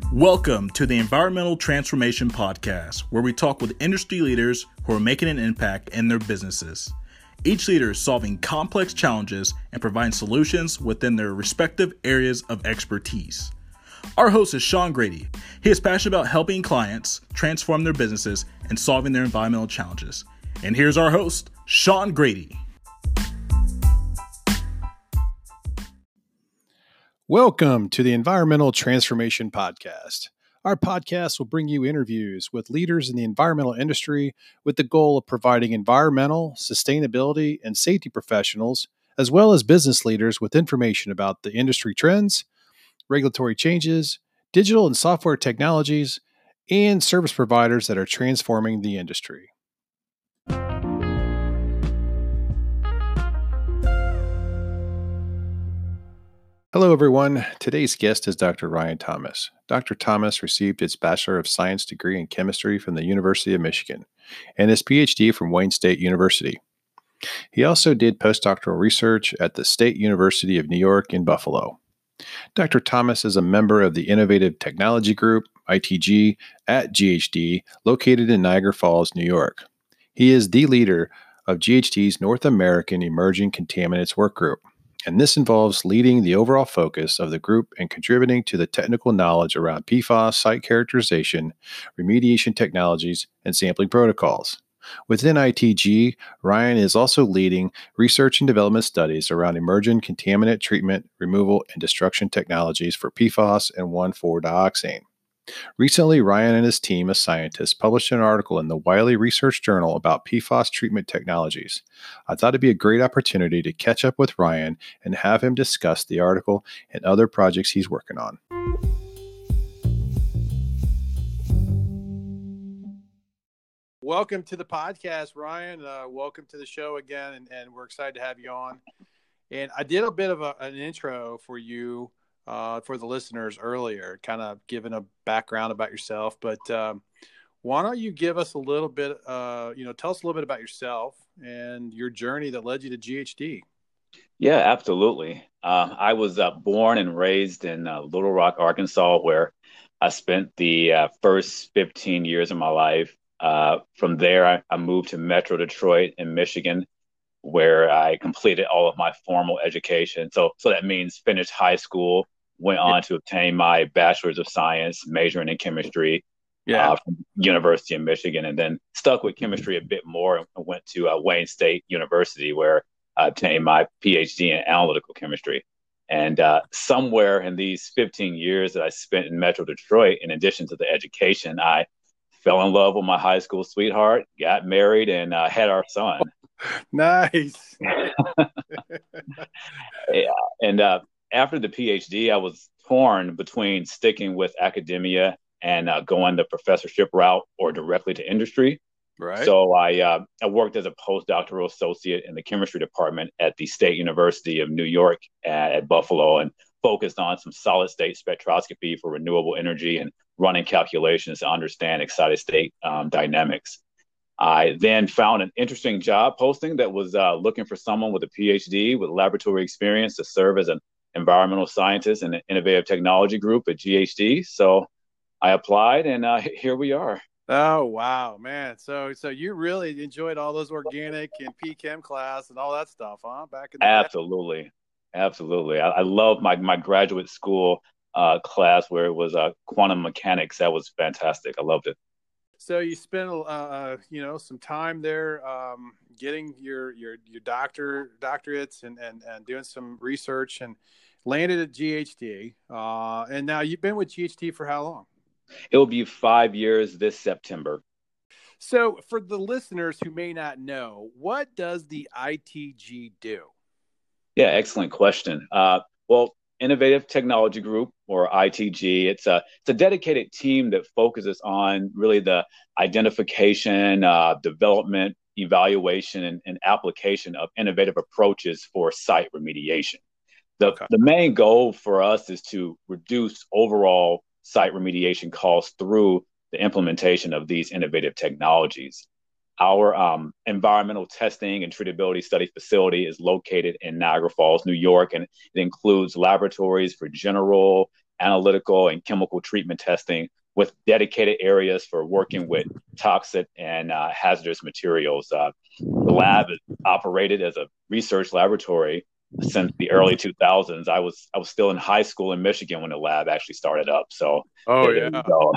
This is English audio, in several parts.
Welcome to the Environmental Transformation Podcast, where we talk with industry leaders who are making an impact in their businesses. Each leader is solving complex challenges and providing solutions within their respective areas of expertise. Our host is Sean Grady. He is passionate about helping clients transform their businesses and solving their environmental challenges. And here's our host, Sean Grady. Welcome to the Environmental Transformation Podcast. Our podcast will bring you interviews with leaders in the environmental industry with the goal of providing environmental, sustainability, and safety professionals, as well as business leaders with information about the industry trends, regulatory changes, digital and software technologies, and service providers that are transforming the industry. Hello, everyone. Today's guest is Dr. Ryan Thomas. Dr. Thomas received his Bachelor of Science degree in chemistry from the University of Michigan and his PhD from Wayne State University. He also did postdoctoral research at the State University of New York in Buffalo. Dr. Thomas is a member of the Innovative Technology Group, ITG, at GHD, located in Niagara Falls, New York. He is the leader of GHD's North American Emerging Contaminants Work Group, and this involves leading the overall focus of the group and contributing to the technical knowledge around PFAS site characterization, remediation technologies, and sampling protocols. Within ITG, Ryan is also leading research and development studies around emerging contaminant treatment, removal, and destruction technologies for PFAS and 1,4-dioxane. Recently, Ryan and his team of scientists published an article in the Wiley Research Journal about PFAS treatment technologies. I thought it'd be a great opportunity to catch up with Ryan and have him discuss the article and other projects he's working on. Welcome to the podcast, Ryan. Welcome to the show again, and we're excited to have you on. And I did a bit of an intro for you for the listeners earlier, kind of giving a background about yourself. But why don't you give us a little bit, tell us a little bit about yourself and your journey that led you to GHD. Yeah, absolutely. I was born and raised in Little Rock, Arkansas, where I spent the first 15 years of my life. From there, I moved to Metro Detroit in Michigan, where I completed all of my formal education. So that means finished high school, went on to obtain my Bachelor's of Science, majoring in chemistry from University of Michigan, and then stuck with chemistry a bit more and went to Wayne State University, where I obtained my PhD in analytical chemistry. And somewhere in these 15 years that I spent in Metro Detroit, in addition to the education, I fell in love with my high school sweetheart, got married, and had our son. Nice. Yeah. And after the PhD, I was torn between sticking with academia and going the professorship route or directly to industry. Right. So I worked as a postdoctoral associate in the chemistry department at the State University of New York at Buffalo, and focused on some solid state spectroscopy for renewable energy and running calculations to understand excited state dynamics. I then found an interesting job posting that was looking for someone with a PhD with laboratory experience to serve as an environmental scientist in an innovative technology group at GHD. So I applied, and here we are. Oh, wow, man. So you really enjoyed all those organic and P-Chem class and all that stuff, huh? Back in the Absolutely. Absolutely. I love my graduate school class where it was quantum mechanics. That was fantastic. I loved it. So you spent, some time there, getting your doctorates and doing some research, and landed at GHD. And now you've been with GHD for how long? It will be 5 years this September. So for the listeners who may not know, what does the ITG do? Yeah, excellent question. Well, Innovative Technology Group, or ITG, it's a dedicated team that focuses on really the identification, development, evaluation, and application of innovative approaches for site remediation. The main goal for us is to reduce overall site remediation costs through the implementation of these innovative technologies. Our environmental testing and treatability study facility is located in Niagara Falls, New York, and it includes laboratories for general analytical and chemical treatment testing with dedicated areas for working with toxic and hazardous materials. The lab is operated as a research laboratory since the early 2000s. I was still in high school in Michigan when the lab actually started up. So Oh, there you yeah. go.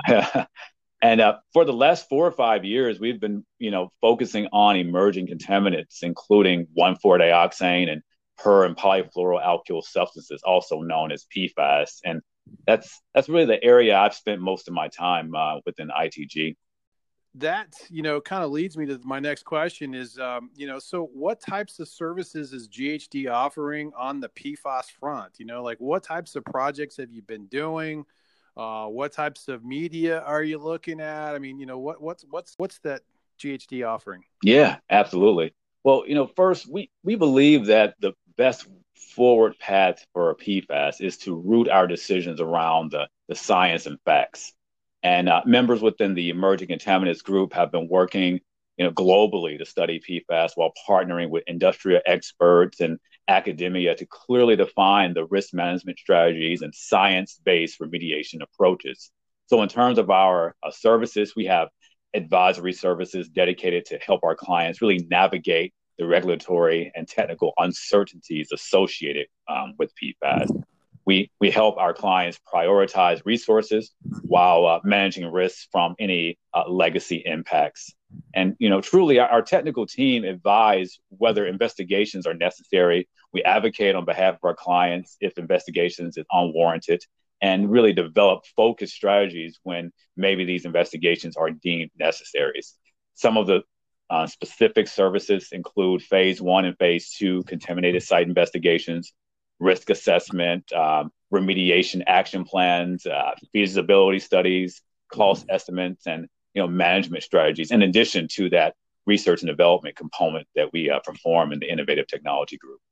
And for the last 4 or 5 years, we've been, focusing on emerging contaminants, including 1,4-dioxane and per and polyfluoroalkyl substances, also known as PFAS. And that's really the area I've spent most of my time within ITG. That, kind of leads me to my next question is, so what types of services is GHD offering on the PFAS front? Like what types of projects have you been doing? What types of media are you looking at? I mean, what's that GHD offering? Yeah, absolutely. Well, first, we believe that the best forward path for PFAS is to root our decisions around the science and facts. And members within the emerging contaminants group have been working, globally to study PFAS while partnering with industrial experts and academia to clearly define the risk management strategies and science-based remediation approaches. So, in terms of our services, we have advisory services dedicated to help our clients really navigate the regulatory and technical uncertainties associated with PFAS. We help our clients prioritize resources while managing risks from any legacy impacts. And truly, our technical team advise whether investigations are necessary. We advocate on behalf of our clients if investigations is unwarranted, and really develop focused strategies when maybe these investigations are deemed necessary. Some of the specific services include phase 1 and phase 2 contaminated site investigations, risk assessment, remediation action plans, feasibility studies, cost estimates, and management strategies. In addition to that research and development component that we perform in the Innovative Technology Group.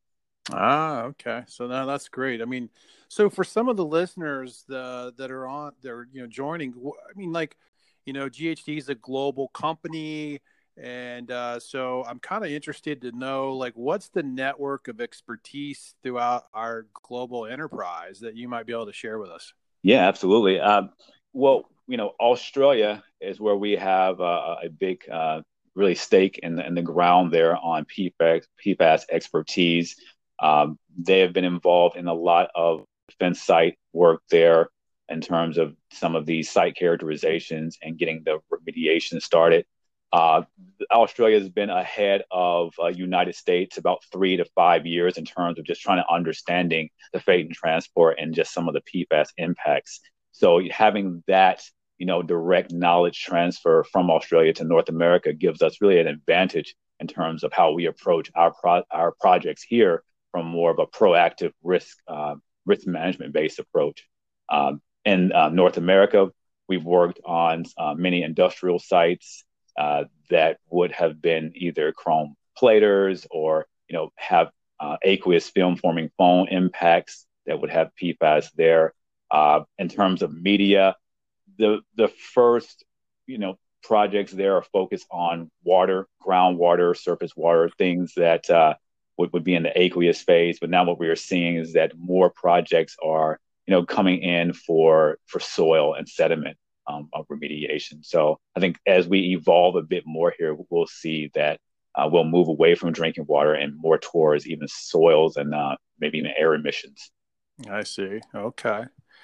Okay. So now that's great. I mean, so for some of the listeners that are joining, I mean, GHD is a global company. And so I'm kind of interested to know, like, what's the network of expertise throughout our global enterprise that you might be able to share with us? Yeah, absolutely. Well, Australia is where we have a big, really stake in the ground there on PFAS expertise. They have been involved in a lot of defense site work there in terms of some of these site characterizations and getting the remediation started. Australia has been ahead of United States about 3 to 5 years in terms of just trying to understanding the fate and transport and just some of the PFAS impacts. So having that, direct knowledge transfer from Australia to North America gives us really an advantage in terms of how we approach our projects here from more of a proactive risk management based approach. In North America, we've worked on many industrial sites that would have been either chrome platers or have aqueous film forming foam impacts that would have PFAS there. In terms of media, the first projects there are focused on water, groundwater, surface water, things that would be in the aqueous phase. But now what we are seeing is that more projects are coming in for soil and sediment of remediation. So I think as we evolve a bit more here, we'll see that we'll move away from drinking water and more towards even soils and maybe even air emissions. I see. Okay.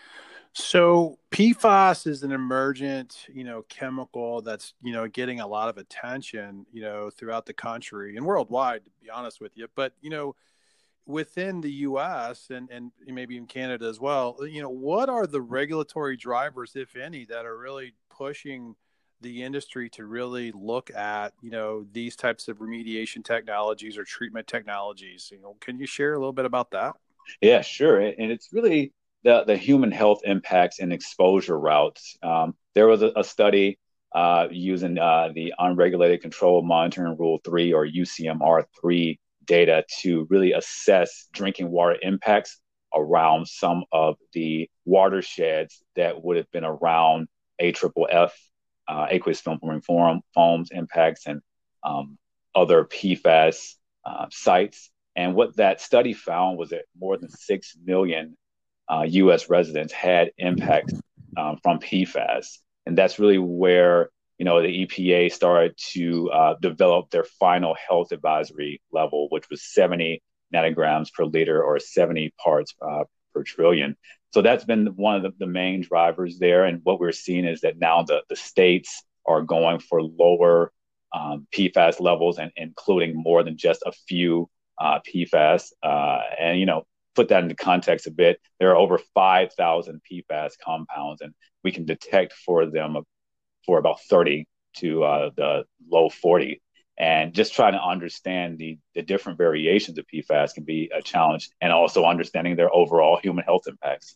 So PFAS is an emergent, chemical that's, getting a lot of attention, throughout the country and worldwide, to be honest with you. But, within the U.S. and maybe in Canada as well, what are the regulatory drivers, if any, that are really pushing the industry to really look at, these types of remediation technologies or treatment technologies? Can you share a little bit about that? Yeah, sure. And it's really the human health impacts and exposure routes. There was a study using the Unregulated Control Monitoring Rule 3 or UCMR 3 data to really assess drinking water impacts around some of the watersheds that would have been around AFFF, aqueous film forming foams impacts, and other PFAS sites. And what that study found was that more than 6 million U.S. residents had impacts from PFAS, and that's really where the EPA started to develop their final health advisory level, which was 70 nanograms per liter or 70 parts per trillion. So that's been one of the main drivers there. And what we're seeing is that now the states are going for lower PFAS levels and including more than just a few PFAS. And put that into context a bit, there are over 5,000 PFAS compounds, and we can detect for them for about 30 to the low 40. And just trying to understand the different variations of PFAS can be a challenge, and also understanding their overall human health impacts.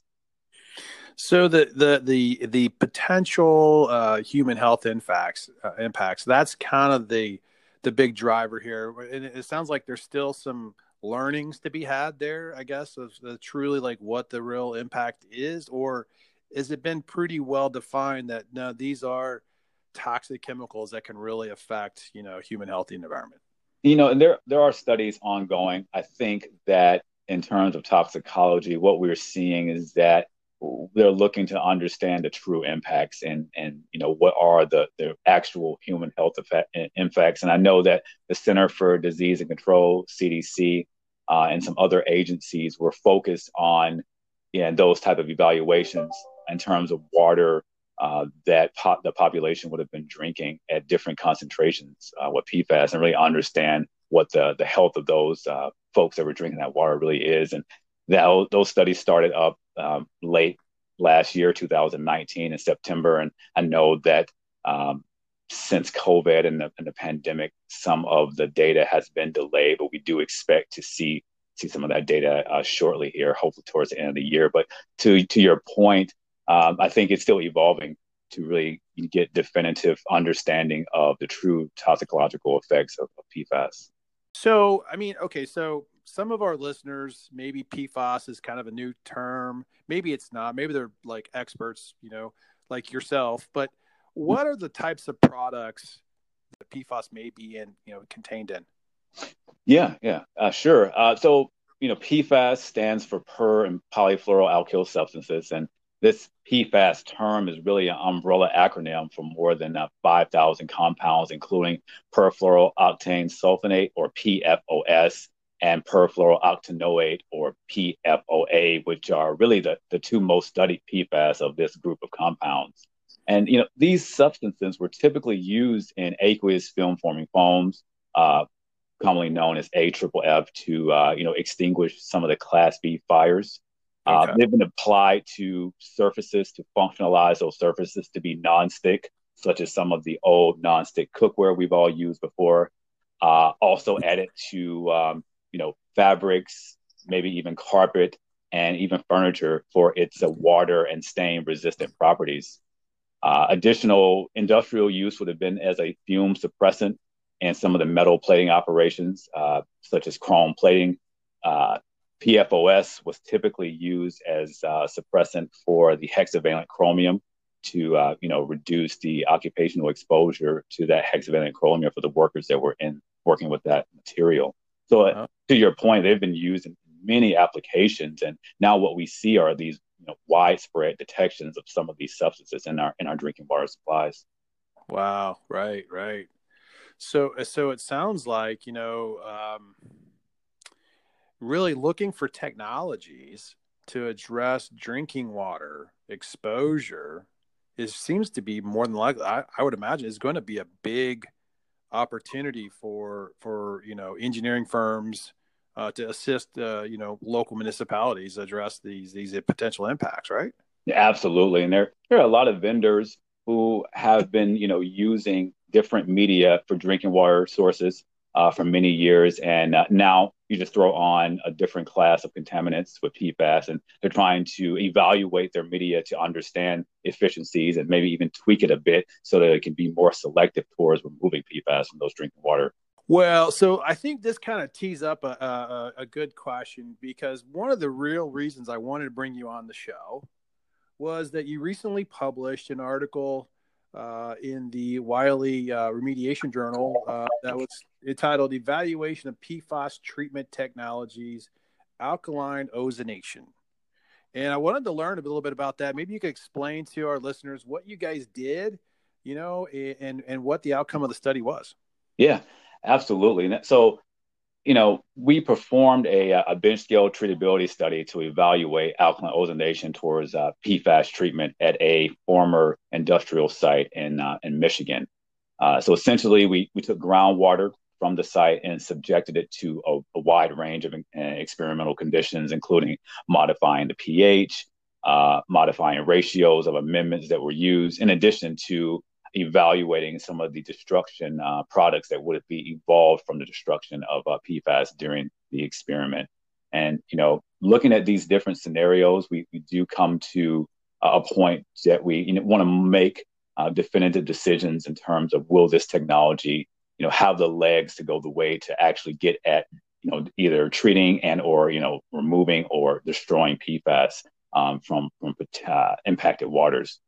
So the potential human health impacts, that's kind of the big driver here. And it sounds like there's still some learnings to be had there, I guess, of truly like what the real impact is, or has it been pretty well defined that no, these are toxic chemicals that can really affect human health and environment? And there are studies ongoing. I think that in terms of toxicology, what we're seeing is that they're looking to understand the true impacts and what are the actual human health impacts. And I know that the Center for Disease and Control, CDC, and some other agencies were focused on those type of evaluations in terms of water that the population would have been drinking at different concentrations with PFAS, and really understand what the health of those folks that were drinking that water really is. And those studies started up late last year, 2019 in September. And I know that since COVID and the pandemic, some of the data has been delayed, but we do expect to see some of that data shortly here, hopefully towards the end of the year. But to your point, I think it's still evolving to really get definitive understanding of the true toxicological effects of PFAS. So, I mean, okay, so some of our listeners, maybe PFAS is kind of a new term. Maybe it's not. Maybe they're like experts, like yourself. But what are the types of products that PFAS may be contained in? Yeah, sure. So, PFAS stands for per and polyfluoroalkyl substances. And this PFAS term is really an umbrella acronym for more than 5,000 compounds, including perfluorooctane sulfonate, or PFOS, and perfluorooctanoate, or PFOA, which are really the two most studied PFAS of this group of compounds. And these substances were typically used in aqueous film forming foams, commonly known as AFFF, to extinguish some of the Class B fires. Okay. They've been applied to surfaces to functionalize those surfaces to be nonstick, such as some of the old nonstick cookware we've all used before. Also added to fabrics, maybe even carpet, and even furniture for its water and stain resistant properties. Additional industrial use would have been as a fume suppressant in some of the metal plating operations, such as chrome plating. PFOS was typically used as a suppressant for the hexavalent chromium to reduce the occupational exposure to that hexavalent chromium for the workers that were working with that material. So to your point, they've been used in many applications, and now what we see are these widespread detections of some of these substances in our drinking water supplies. Wow, right. So it sounds like really looking for technologies to address drinking water exposure seems to be more than likely. I would imagine is going to be a big opportunity for engineering firms to assist local municipalities address these potential impacts, right? Yeah, absolutely. And there are a lot of vendors who have been using different media for drinking water sources for many years, and now you just throw on a different class of contaminants with PFAS, and they're trying to evaluate their media to understand efficiencies and maybe even tweak it a bit so that it can be more selective towards removing PFAS from those drinking water. Well, so I think this kind of tees up a good question, because one of the real reasons I wanted to bring you on the show was that you recently published an article in the Wiley Remediation Journal that was entitled "Evaluation of PFAS Treatment Technologies, Alkaline Ozonation." And I wanted to learn a little bit about that. Maybe you could explain to our listeners what you guys did, and what the outcome of the study was. Yeah, absolutely. So, we performed a bench scale treatability study to evaluate alkaline ozonation towards PFAS treatment at a former industrial site in Michigan. So essentially, we took groundwater from the site and subjected it to a wide range of experimental conditions, including modifying the pH, modifying ratios of amendments that were used, in addition to evaluating some of the destruction products that would be evolved from the destruction of PFAS during the experiment. And, looking at these different scenarios, we do come to a point that we want to make definitive decisions in terms of, will this technology, have the legs to go the way to actually get at, either treating and or, removing or destroying PFAS from impacted waters.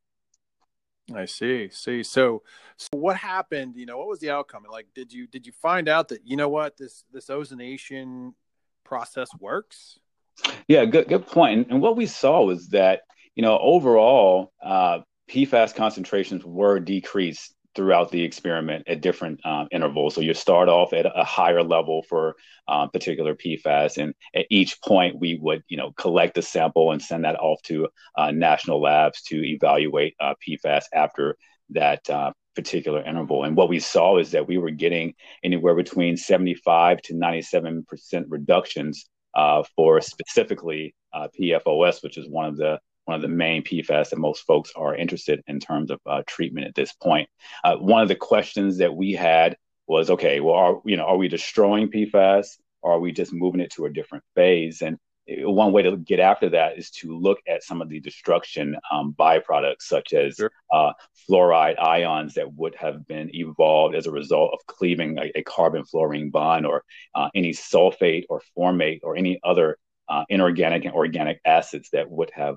I see. So what happened? What was the outcome? Like, did you find out that, this ozonation process works? Yeah, good point. And what we saw was that, overall, PFAS concentrations were decreased throughout the experiment at different intervals. So you start off at a higher level for particular PFAS, and at each point we would, collect the sample and send that off to national labs to evaluate PFAS after that particular interval. And what we saw is that we were getting anywhere between 75 to 97% reductions for specifically PFOS, which is one of the main PFAS that most folks are interested in terms of treatment at this point. One of the questions that we had was, okay, well, are we destroying PFAS, or are we just moving it to a different phase? And one way to get after that is to look at some of the destruction byproducts, such as Sure. Fluoride ions that would have been evolved as a result of cleaving a carbon-fluorine bond, or any sulfate or formate or any other inorganic and organic acids that would have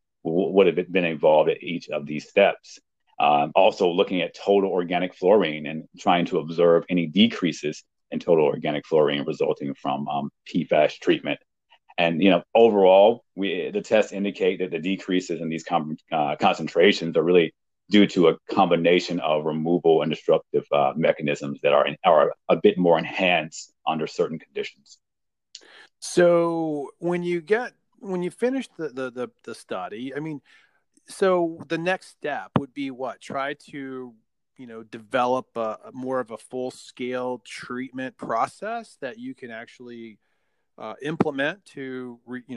been involved at each of these steps. Also looking at total organic fluorine and trying to observe any decreases in total organic fluorine resulting from PFAS treatment. And, overall, the tests indicate that the decreases in these concentrations are really due to a combination of removal and destructive mechanisms that are a bit more enhanced under certain conditions. So when you finish the study, so the next step would be what? Try to, develop a more of a full scale treatment process that you can actually implement to,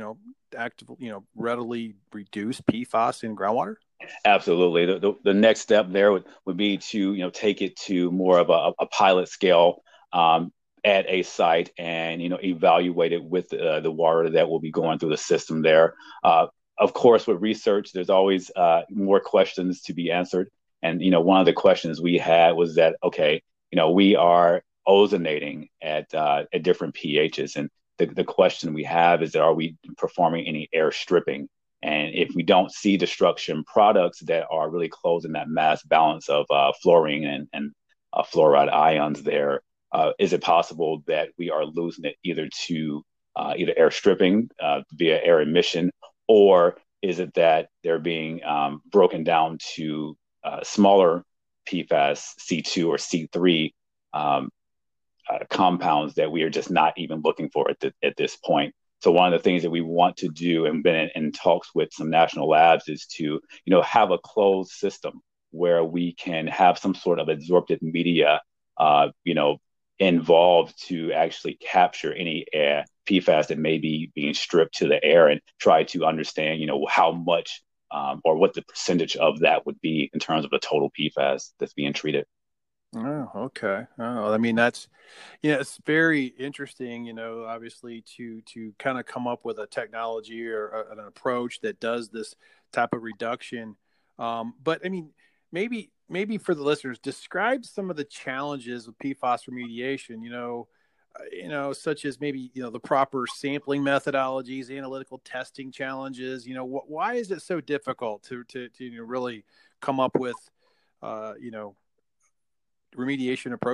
readily reduce PFAS in groundwater? Absolutely. The next step there would be to, take it to more of a pilot scale at a site and, evaluate it with the water that will be going through the system there. Of course, with research, there's always more questions to be answered. And, one of the questions we had was that, okay, we are ozonating at different pHs. And the question we have is that, are we performing any air stripping? And if we don't see destruction products that are really closing that mass balance of fluorine and fluoride ions there, is it possible that we are losing it either to either air stripping via air emission, or is it that they're being broken down to smaller PFAS C2 or C3 compounds that we are just not even looking for at this point? So one of the things that we want to do, and been in talks with some national labs, is to, have a closed system where we can have some sort of adsorptive media, involved to actually capture any PFAS that may be being stripped to the air, and try to understand, how much or what the percentage of that would be in terms of the total PFAS that's being treated. Oh, okay. Oh, that's, it's very interesting, obviously to kind of come up with a technology or an approach that does this type of reduction. But maybe for the listeners, describe some of the challenges with PFAS remediation, such as maybe, the proper sampling methodologies, analytical testing challenges. Why is it so difficult to really come up with, remediation approaches?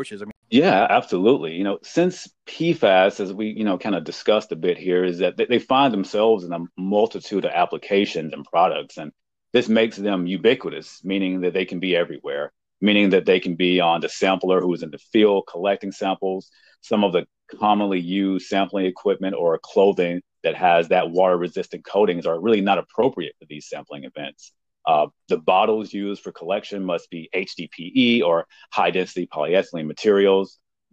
Yeah, absolutely. Since PFAS, as we, kind of discussed a bit here, is that they find themselves in a multitude of applications and products. And this makes them ubiquitous, meaning that they can be everywhere, meaning that they can be on the sampler who is in the field collecting samples, some of the commonly used sampling equipment or clothing that has that water resistant coatings are really not appropriate for these sampling events. The bottles used for collection must be HDPE or high density polyethylene materials.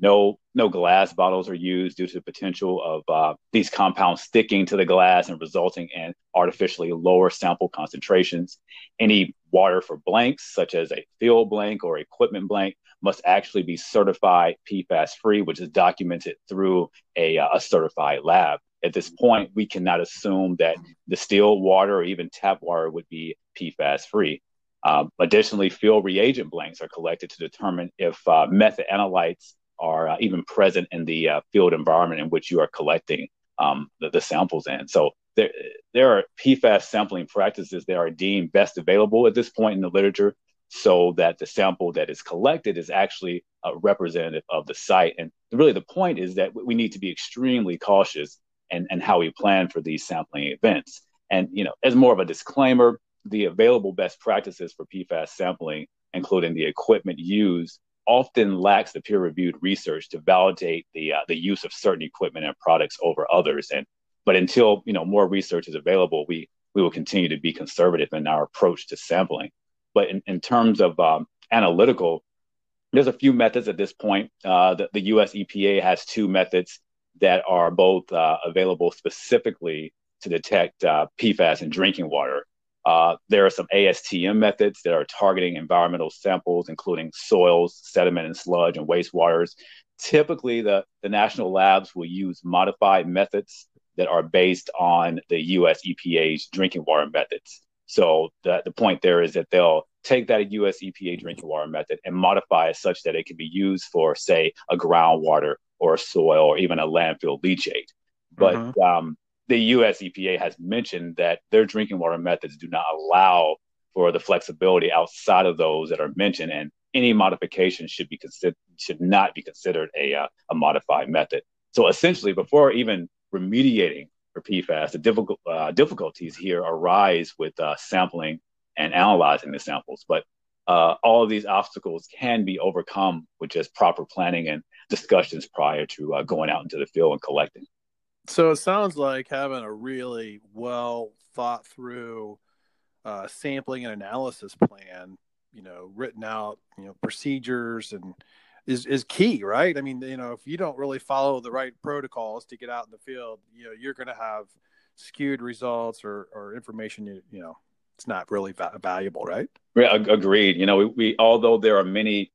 No glass bottles are used due to the potential of these compounds sticking to the glass and resulting in artificially lower sample concentrations. Any water for blanks, such as a field blank or equipment blank, must actually be certified PFAS free, which is documented through a certified lab. At this point, we cannot assume that distilled water or even tap water would be PFAS free. Additionally, field reagent blanks are collected to determine if method analytes are even present in the field environment in which you are collecting the samples in. So there are PFAS sampling practices that are deemed best available at this point in the literature so that the sample that is collected is actually representative of the site. And really the point is that we need to be extremely cautious and how we plan for these sampling events. And, as more of a disclaimer, the available best practices for PFAS sampling, including the equipment used, often lacks the peer-reviewed research to validate the use of certain equipment and products over others. But until more research is available, we will continue to be conservative in our approach to sampling. But in terms of analytical, there's a few methods at this point. The U.S. EPA has two methods that are both available specifically to detect PFAS in drinking water. There are some ASTM methods that are targeting environmental samples, including soils, sediment, and sludge, and wastewaters. Typically, the national labs will use modified methods that are based on the U.S. EPA's drinking water methods. So the point there is that they'll take that U.S. EPA drinking water method and modify it such that it can be used for, say, a groundwater or a soil or even a landfill leachate. But the U.S. EPA has mentioned that their drinking water methods do not allow for the flexibility outside of those that are mentioned, and any modification should not be considered a modified method. So essentially, before even remediating for PFAS, the difficulties here arise with sampling and analyzing the samples. But all of these obstacles can be overcome with just proper planning and discussions prior to going out into the field and collecting. So it sounds like having a really well thought through sampling and analysis plan, written out, procedures and is key, right? I mean, if you don't really follow the right protocols to get out in the field, you're going to have skewed results or information, it's not really valuable, right? Yeah, agreed. We although there are many,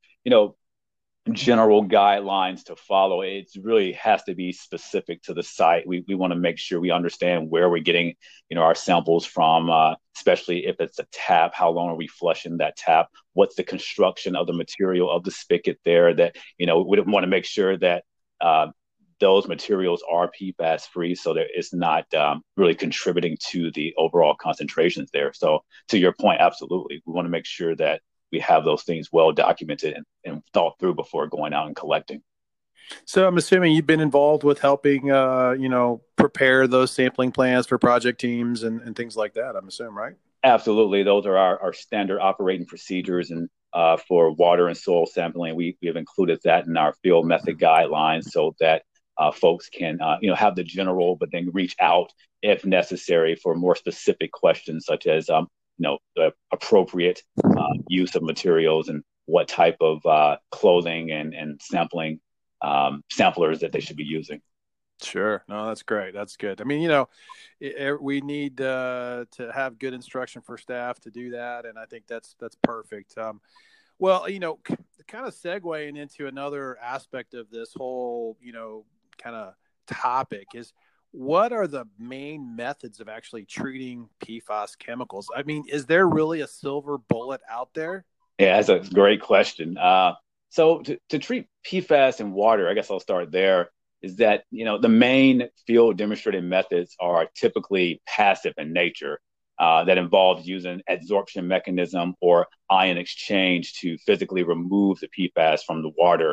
general guidelines to follow, it really has to be specific to the site. We want to make sure we understand where we're getting, our samples from, especially if it's a tap. How long are we flushing that tap? What's the construction of the material of the spigot there? That we want to make sure that those materials are PFAS free, so that it's not really contributing to the overall concentrations there. So to your point, absolutely, we want to make sure that we have those things well documented and thought through before going out and collecting. So I'm assuming you've been involved with helping, prepare those sampling plans for project teams and things like that, I'm assuming, right? Absolutely. Those are our standard operating procedures and for water and soil sampling. We have included that in our field method guidelines so that folks can, have the general, but then reach out if necessary for more specific questions such as, the appropriate use of materials and what type of clothing and sampling samplers that they should be using. Sure. No, that's great. That's good. I mean, we need to have good instruction for staff to do that. And I think that's perfect. Well, kind of segueing into another aspect of this whole, kind of topic is, what are the main methods of actually treating PFAS chemicals? I mean, is there really a silver bullet out there? Yeah, that's a great question. So to treat PFAS in water, I guess I'll start there, is that, the main field demonstrated methods are typically passive in nature, that involves using adsorption mechanism or ion exchange to physically remove the PFAS from the water.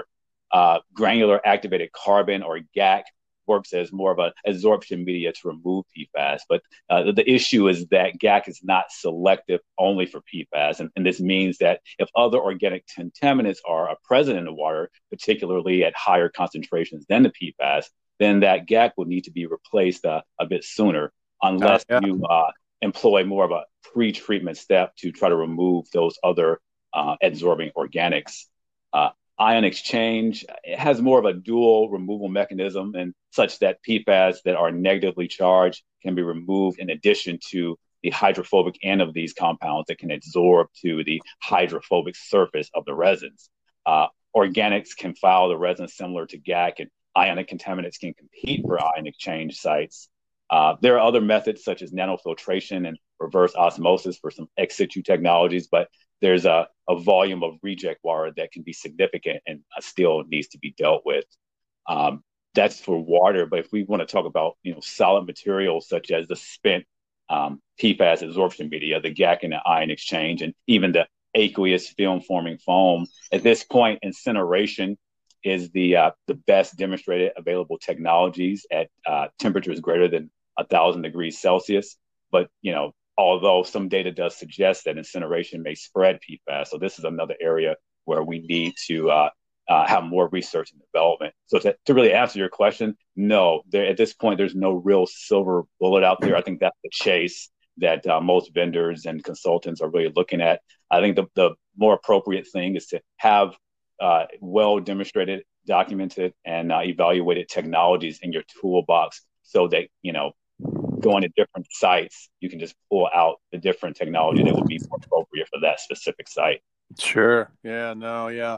Granular activated carbon, or GAC, works as more of an absorption media to remove PFAS. But the issue is that GAC is not selective only for PFAS. And this means that if other organic contaminants are present in the water, particularly at higher concentrations than the PFAS, then that GAC will need to be replaced a bit sooner, unless you employ more of a pre-treatment step to try to remove those other adsorbing organics. Ion exchange, it has more of a dual removal mechanism, and such that PFAS that are negatively charged can be removed in addition to the hydrophobic end of these compounds that can adsorb to the hydrophobic surface of the resins. Organics can foul the resin similar to GAC, and ionic contaminants can compete for ion exchange sites. There are other methods such as nanofiltration and reverse osmosis for some ex situ technologies, but there's a volume of reject water that can be significant and still needs to be dealt with. That's for water, but if we want to talk about solid materials such as the spent PFAS absorption media, the GAC and the ion exchange, and even the aqueous film forming foam, at this point, incineration is the best demonstrated available technologies at temperatures greater than 1,000 degrees Celsius. But although some data does suggest that incineration may spread PFAS. So this is another area where we need to have more research and development. So to really answer your question, no, at this point, there's no real silver bullet out there. I think that's the chase that most vendors and consultants are really looking at. I think the more appropriate thing is to have well demonstrated, documented, and evaluated technologies in your toolbox, so that going to different sites, you can just pull out the different technology that would be more appropriate for that specific site. Sure. Yeah. No. Yeah.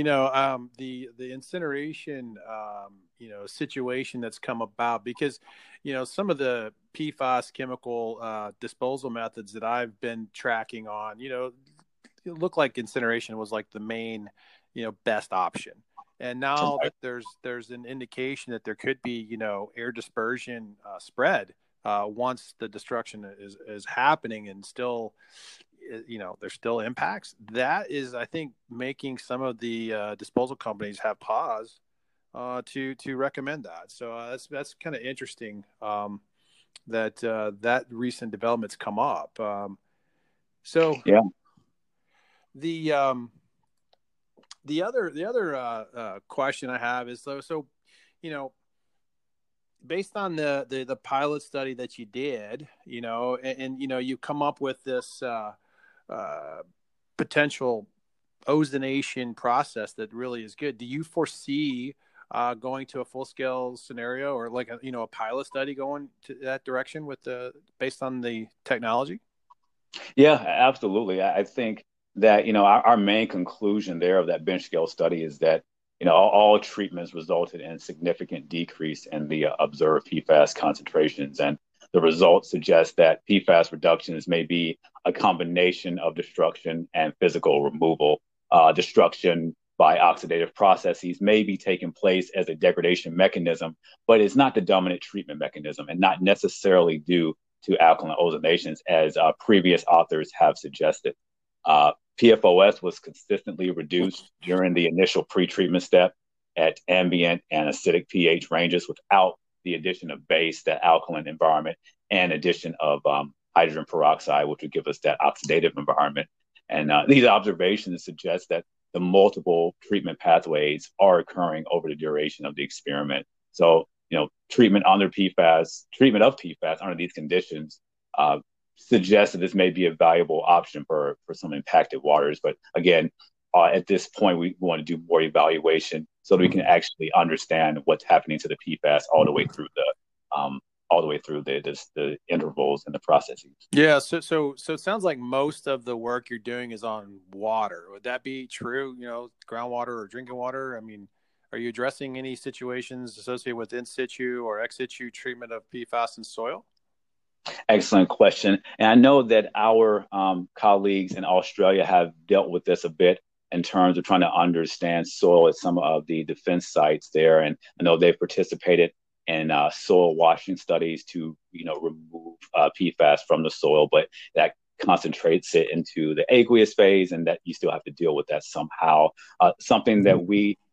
The incineration, situation that's come about because, some of the PFAS chemical disposal methods that I've been tracking on, it looked like incineration was like the main, best option. And now that there's an indication that there could be, air dispersion spread once the destruction is happening, and still, there's still impacts. That is, I think, making some of the disposal companies have pause to recommend that. So that's kind of interesting that recent developments come up. So yeah, the other question I have is so based on the pilot study that you did, and you come up with this potential ozonation process that really is good. Do you foresee going to a full scale scenario, or like a pilot study going to that direction based on the technology? Yeah, absolutely. I think that our main conclusion there of that bench scale study is that all treatments resulted in significant decrease in the observed PFAS concentrations, and the results suggest that PFAS reductions may be a combination of destruction and physical removal. Destruction by oxidative processes may be taking place as a degradation mechanism, but it's not the dominant treatment mechanism, and not necessarily due to alkaline ozonations, as previous authors have suggested. PFOS was consistently reduced during the initial pretreatment step at ambient and acidic pH ranges without the addition of base, that alkaline environment, and addition of hydrogen peroxide, which would give us that oxidative environment. And these observations suggest that the multiple treatment pathways are occurring over the duration of the experiment. So, treatment of PFAS under these conditions suggests that this may be a valuable option for some impacted waters. But again, at this point, we want to do more evaluation so that we can actually understand what's happening to the PFAS all the way through the intervals and the processes. Yeah. So it sounds like most of the work you're doing is on water. Would that be true? Groundwater or drinking water? I mean, are you addressing any situations associated with in situ or ex situ treatment of PFAS in soil? Excellent question. And I know that our colleagues in Australia have dealt with this a bit in terms of trying to understand soil at some of the defense sites there. And I know they've participated in soil washing studies to, remove PFAS from the soil, but that concentrates it into the aqueous phase, and that you still have to deal with that somehow. Something that we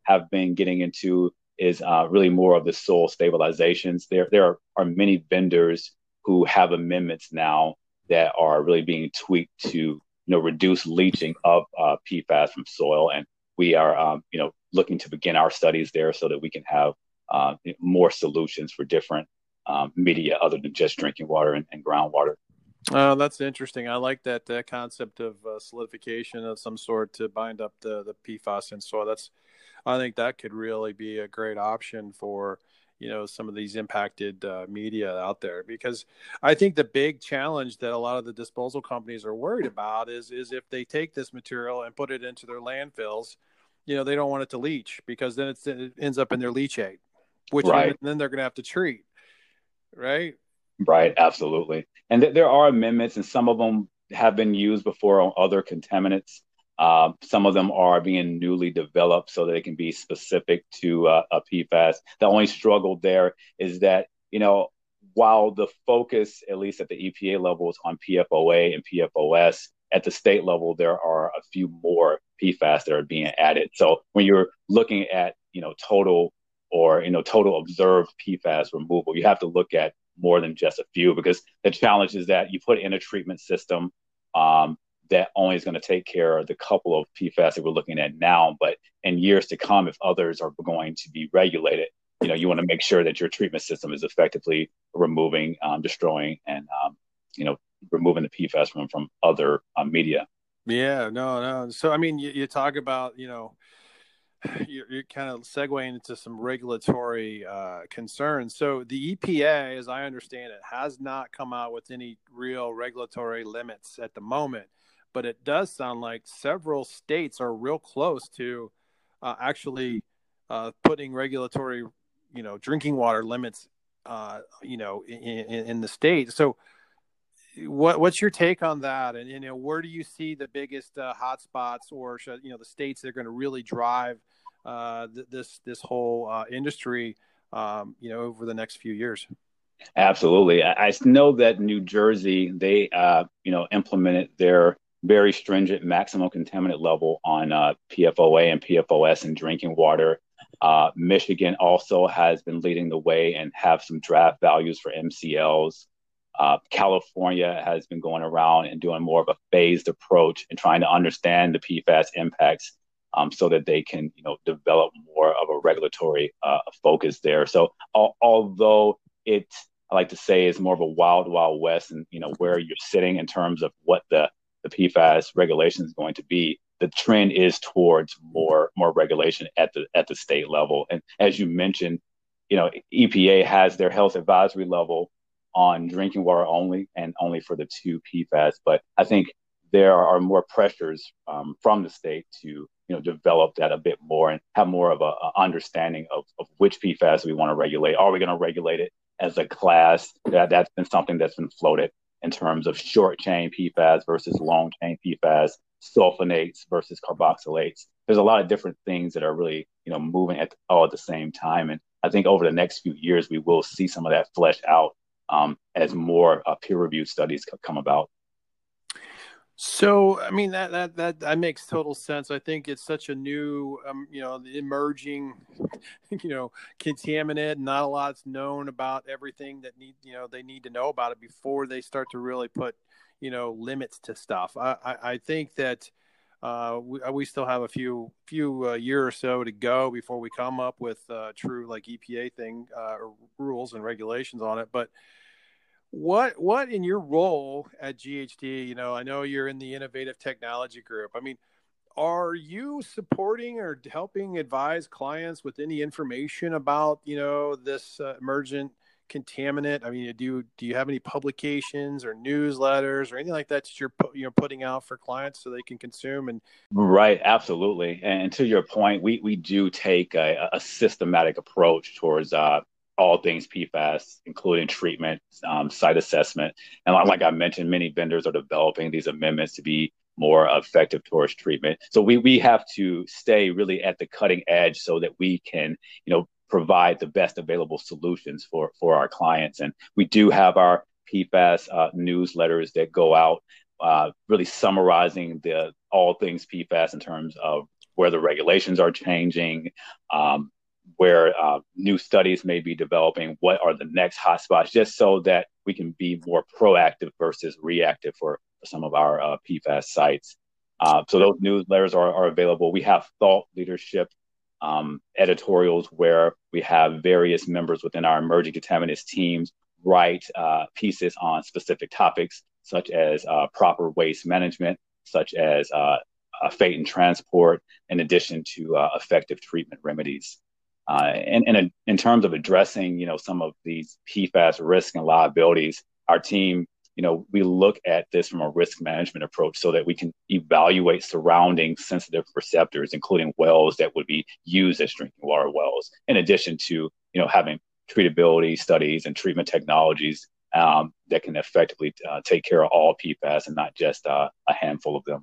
have been getting into is really more of the soil stabilizations. There are many vendors who have amendments now that are really being tweaked to reduce leaching of PFAS from soil, and we are looking to begin our studies there so that we can have more solutions for different media other than just drinking water and groundwater. That's interesting. I like that concept of solidification of some sort to bind up the PFAS in soil. I think that could really be a great option for some of these impacted media out there, because I think the big challenge that a lot of the disposal companies are worried about is if they take this material and put it into their landfills, they don't want it to leach, because then it ends up in their leachate, which Right. then they're going to have to treat. Right. Right, absolutely. And there are amendments, and some of them have been used before on other contaminants. Some of them are being newly developed so that they can be specific to a PFAS. The only struggle there is that, while the focus, at least at the EPA level, is on PFOA and PFOS, at the state level, there are a few more PFAS that are being added. So when you're looking at, total total observed PFAS removal, you have to look at more than just a few, because the challenge is that you put in a treatment system that only is going to take care of the couple of PFAS that we're looking at now. But in years to come, if others are going to be regulated, you want to make sure that your treatment system is effectively removing, destroying, and removing the PFAS from other media. Yeah, no. So, I mean, you talk about, you're kind of segueing into some regulatory concerns. So the EPA, as I understand it, has not come out with any real regulatory limits at the moment, but it does sound like several states are real close to actually putting regulatory, drinking water limits, in the state. So what's your take on that? And, where do you see the biggest hotspots, or the states that are going to really drive this whole industry, over the next few years? Absolutely. I know that New Jersey, they, implemented their very stringent maximum contaminant level on PFOA and PFOS in drinking water. Michigan also has been leading the way and have some draft values for MCLs. California has been going around and doing more of a phased approach and trying to understand the PFAS impacts, so that they can, develop more of a regulatory focus there. So although I like to say, is more of a wild, wild west, and where you're sitting in terms of what the PFAS regulation is going to be, the trend is towards more regulation at the state level. And as you mentioned, EPA has their health advisory level on drinking water only, and only for the two PFAS. But I think there are more pressures from the state to develop that a bit more and have more of a understanding of which PFAS we want to regulate. Are we going to regulate it as a class? That's been something that's been floated in terms of short chain PFAS versus long chain PFAS, sulfonates versus carboxylates. There's a lot of different things that are really moving all at the same time. And I think over the next few years, we will see some of that flesh out as more peer-reviewed studies come about. So, I mean, that makes total sense. I think it's such a new, emerging, contaminant. Not a lot's known about everything that they need to know about it before they start to really put, limits to stuff. I think that we still have a few year or so to go before we come up with true EPA thing, rules and regulations on it. But what in your role at GHD, I know you're in the innovative technology group. I mean, are you supporting or helping advise clients with any information about, this emergent contaminant? I mean, do you have any publications or newsletters or anything like that you're putting out for clients so they can consume? And Right, absolutely. And to your point, we do take a systematic approach towards all things PFAS, including treatment, site assessment. And like I mentioned, many vendors are developing these amendments to be more effective towards treatment. So we have to stay really at the cutting edge so that we can, provide the best available solutions for our clients. And we do have our PFAS newsletters that go out, really summarizing all things PFAS in terms of where the regulations are changing, where new studies may be developing, what are the next hotspots, just so that we can be more proactive versus reactive for some of our PFAS sites. So those newsletters are available. We have thought leadership editorials where we have various members within our emerging contaminants teams write pieces on specific topics, such as proper waste management, such as fate and transport, in addition to effective treatment remedies. And in terms of addressing, some of these PFAS risks and liabilities, our team, we look at this from a risk management approach so that we can evaluate surrounding sensitive receptors, including wells that would be used as drinking water wells, in addition to, having treatability studies and treatment technologies that can effectively take care of all PFAS and not just a handful of them.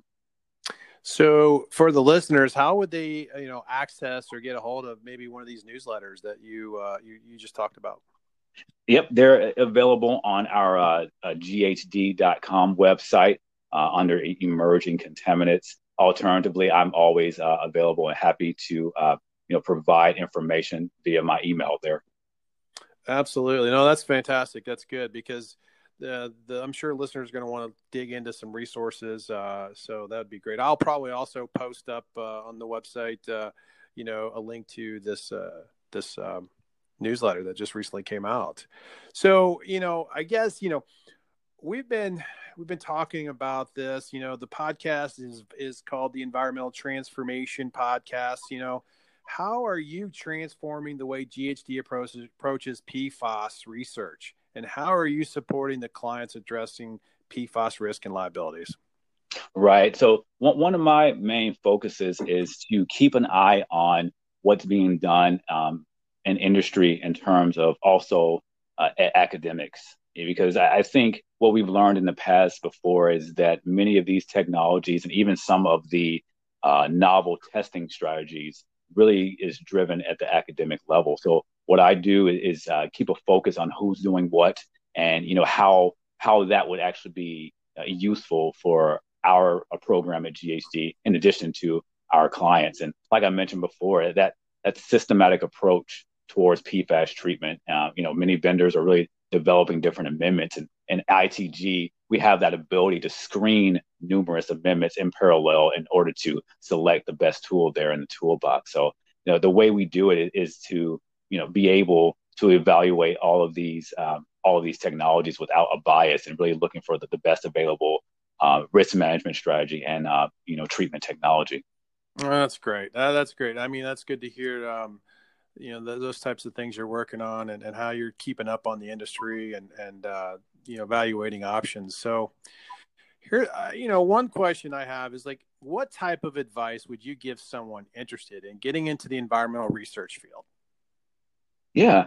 So for the listeners, how would they, access or get a hold of maybe one of these newsletters that you just talked about? Yep, they're available on our ghd.com website under emerging contaminants. Alternatively, I'm always available and happy to provide information via my email there. Absolutely. No, that's fantastic. That's good because I'm sure listeners are going to want to dig into some resources. So that would be great. I'll probably also post up on the website, a link to this newsletter that just recently came out. So, I guess, we've been talking about this, the podcast is called the Environmental Transformation Podcast. How are you transforming the way GHD approaches PFAS research? And how are you supporting the clients addressing PFAS risk and liabilities? Right. So one of my main focuses is to keep an eye on what's being done in industry in terms of also academics, because I think what we've learned in the past before is that many of these technologies and even some of the novel testing strategies really is driven at the academic level. So what I do is keep a focus on who's doing what and, how that would actually be useful for our program at GHD, in addition to our clients. And like I mentioned before, that systematic approach towards PFAS treatment, many vendors are really developing different amendments. And ITG, we have that ability to screen numerous amendments in parallel in order to select the best tool there in the toolbox. So, the way we do it is to, be able to evaluate all of these technologies without a bias and really looking for the best available risk management strategy and, treatment technology. Oh, that's great. That's great. I mean, that's good to hear. Those types of things you're working on and how you're keeping up on the industry and evaluating options. So here, one question I have is what type of advice would you give someone interested in getting into the environmental research field? Yeah.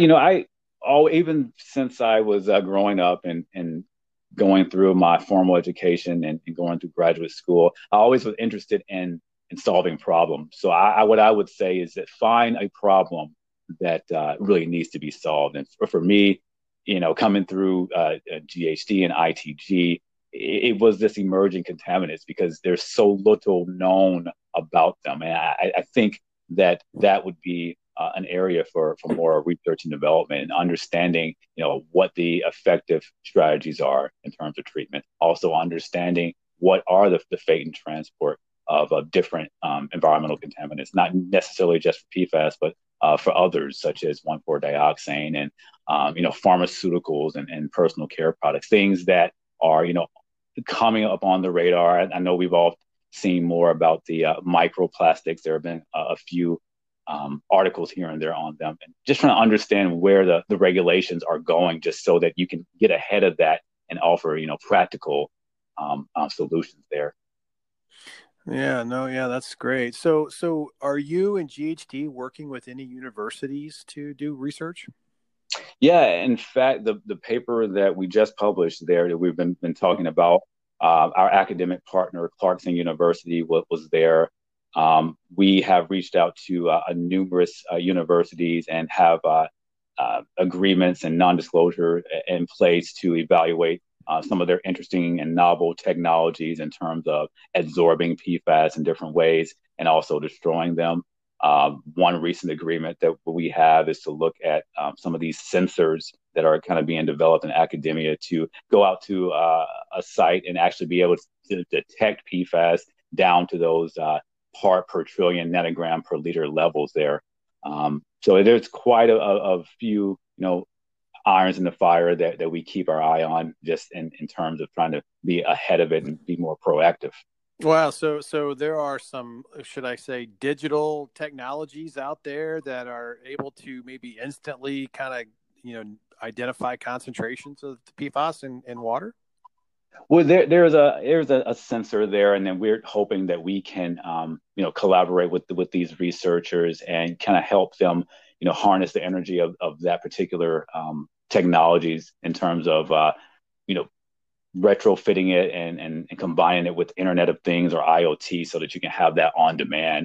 Even since I was growing up and going through my formal education and going through graduate school, I always was interested in solving problems. So what I would say is that find a problem that really needs to be solved. And for me, coming through GHD and ITG, it was this emerging contaminants because there's so little known about them. And I think that would be an area for more research and development and understanding, what the effective strategies are in terms of treatment. Also understanding what are the fate and transport of different environmental contaminants, not necessarily just for PFAS, but for others such as 1,4-dioxane and pharmaceuticals and personal care products, things that are coming up on the radar. I know we've all seen more about the microplastics. There have been a few articles here and there on them, and just trying to understand where the regulations are going, just so that you can get ahead of that and offer practical solutions there. Yeah, that's great. So are you and GHD working with any universities to do research? Yeah, in fact, the paper that we just published there that we've been talking about, our academic partner, Clarkson University, was there. We have reached out to numerous universities and have agreements and non-disclosure in place to evaluate some of their interesting and novel technologies in terms of absorbing PFAS in different ways. and also destroying them. One recent agreement that we have is to look at some of these sensors that are kind of being developed in academia to go out to a site and actually be able to detect PFAS down to those part per trillion nanogram per liter levels there. So there's quite a few, irons in the fire that we keep our eye on just in terms of trying to be ahead of it and be more proactive. Wow. So there are some, should I say, digital technologies out there that are able to maybe instantly kind of, identify concentrations of the PFAS in water? Well, there's a sensor there, and then we're hoping that we can, collaborate with these researchers and kind of help them, harness the energy of that particular technologies in terms of, retrofitting it and combining it with Internet of Things or IoT so that you can have that on demand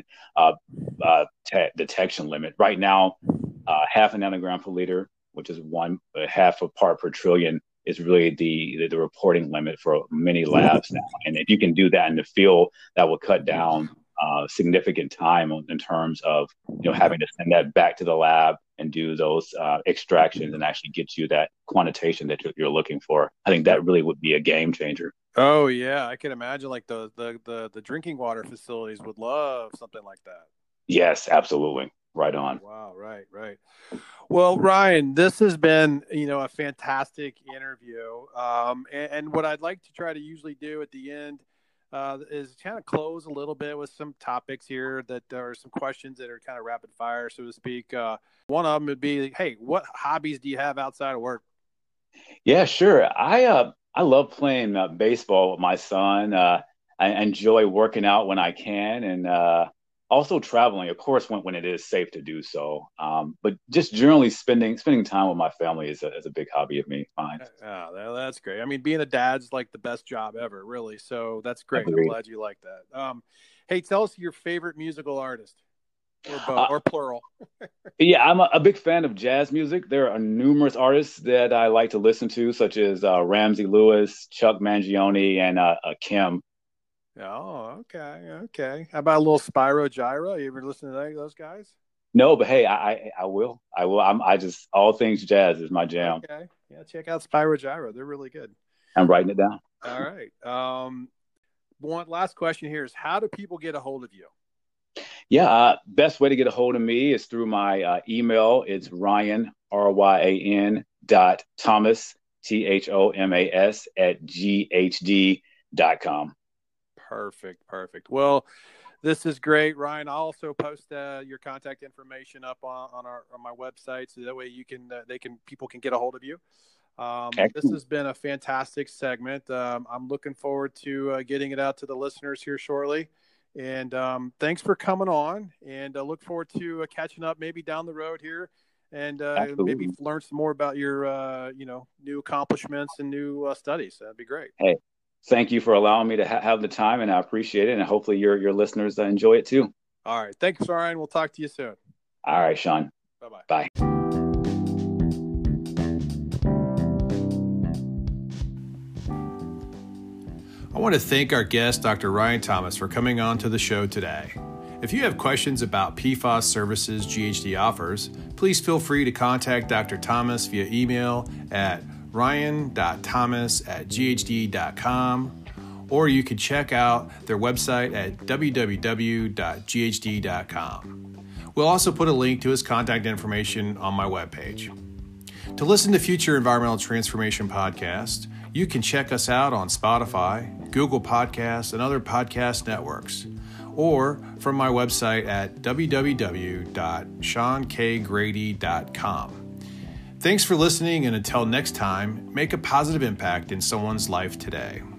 detection limit. Right now, half a nanogram per liter, which is half a part per trillion, is really the reporting limit for many labs now. And if you can do that in the field, that will cut down significant time in terms of having to send that back to the lab and do those extractions and actually get you that quantitation that you're looking for. I think that really would be a game changer. Oh yeah, I can imagine like the drinking water facilities would love something like that. Yes, absolutely. Right on. Wow, right. Well, Ryan, this has been, a fantastic interview. And what I'd like to try to usually do at the end is kind of close a little bit with some topics here that there are some questions that are kind of rapid fire, so to speak. One of them would be, hey, what hobbies do you have outside of work? Yeah, sure. I love playing baseball with my son. I enjoy working out when I can, and also traveling, of course, when it is safe to do so. But just generally spending time with my family is a big hobby of mine. Oh, that's great. I mean, being a dad's like the best job ever, really. So that's great. I'm glad you like that. Hey, tell us your favorite musical artist, or both, or plural. Yeah, I'm a big fan of jazz music. There are numerous artists that I like to listen to, such as Ramsey Lewis, Chuck Mangione, and Kim. Oh, okay. How about a little Spyro Gyra? You ever listen to those guys? No, but hey, I will. I just all things jazz is my jam. Okay, yeah, check out Spyro Gyra. They're really good. I'm writing it down. All right. One last question here is: how do people get a hold of you? Yeah, best way to get a hold of me is through my email. It's Ryan RYAN .Thomas THOMAS @GHD.com. Perfect. Well, this is great, Ryan. I'll also post your contact information up on my website, so that way people can get a hold of you. This has been a fantastic segment. I'm looking forward to getting it out to the listeners here shortly. And thanks for coming on. And I look forward to catching up maybe down the road here, and maybe learn some more about your new accomplishments and new studies. That'd be great. Hey. Thank you for allowing me to have the time, and I appreciate it. And hopefully your listeners enjoy it too. All right. Thanks, Ryan. We'll talk to you soon. All right, Sean. Bye-bye. Bye. I want to thank our guest, Dr. Ryan Thomas, for coming on to the show today. If you have questions about PFAS services GHD offers, please feel free to contact Dr. Thomas via email at ryan.thomas@ghd.com, or you can check out their website at www.ghd.com. We'll also put a link to his contact information on my webpage. To listen to future Environmental Transformation podcasts, you can check us out on Spotify, Google Podcasts, and other podcast networks, or from my website at www.seankgrady.com. Thanks for listening, and until next time, make a positive impact in someone's life today.